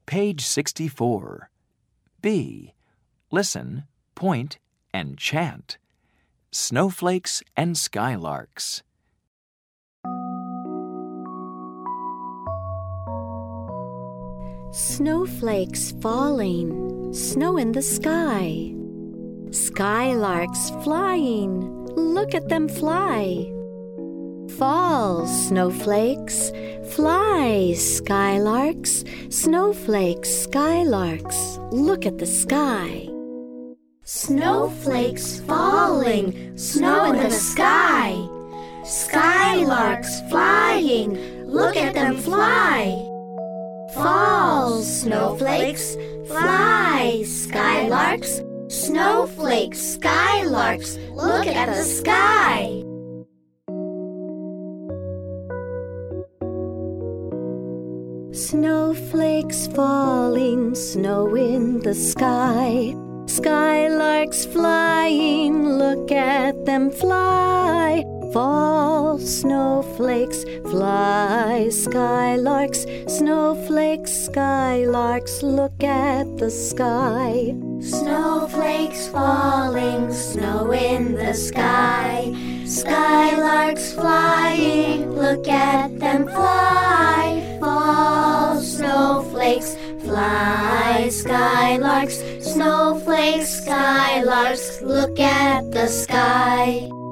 Page 64. B. Listen, point, and chant. Snowflakes and skylarks. Snowflakes falling, snow in the sky. Skylarks flying, look at them fly. Fall, snowflakes, fly, skylarks. Snowflakes, skylarks, look at the sky. Snowflakes falling, snow in the sky. Skylarks flying, look at them fly. Fall, snowflakes, fly, skylarks. Snowflakes, skylarks, look at the sky. Snowflakes falling, snow in the sky. Skylarks flying, look at them fly. Fall, snowflakes, fly, skylarks. Snowflakes, skylarks, look at the sky. Snowflakes falling, snow in the sky. Skylarks flying, look at them fly. Fall, snowflakes, fly, skylarks. Snowflakes, skylarks, look at the sky.